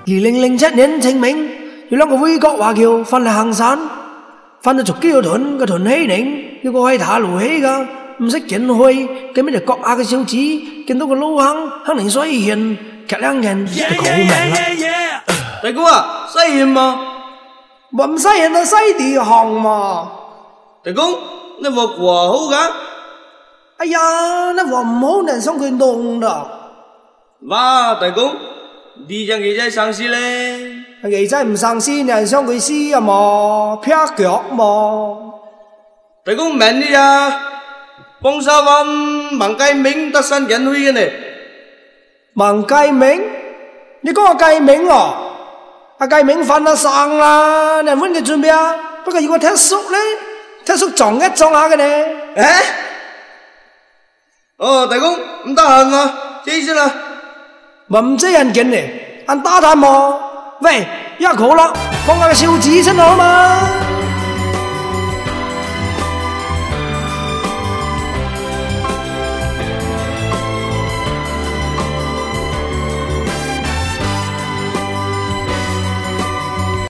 2007年清明，有兩個美國華僑翻嚟行山，翻到竹基個屯禧嶺，有個係塔路起噶，唔識見開，咁咪就割下個手指，見到個老坑肯定衰現，劇兩人就講明啦。 大哥啊，衰現嘛？ 唔衰現就衰地行嘛。 大公，你話話好噶？ 哎呀，那話唔好，人想佢弄的。 哇，大公，你隻耳仔生絲咧？ 耳仔唔生絲，人想佢絲啊嘛，劈腳嘛。 大公明啲啊，幫沙灣孟繼明得新人去嘅呢。 孟繼明？你講阿繼明啊？阿繼明瞓得生啦，你揾佢做咩啊？不過如果踢叔咧，踢叔撞一撞下嘅呢。 誒？哦，大公唔得閒啊，謝先啦。 唔知人見呢，按打探嘛。喂，一好啦，放下個小子先好嘛。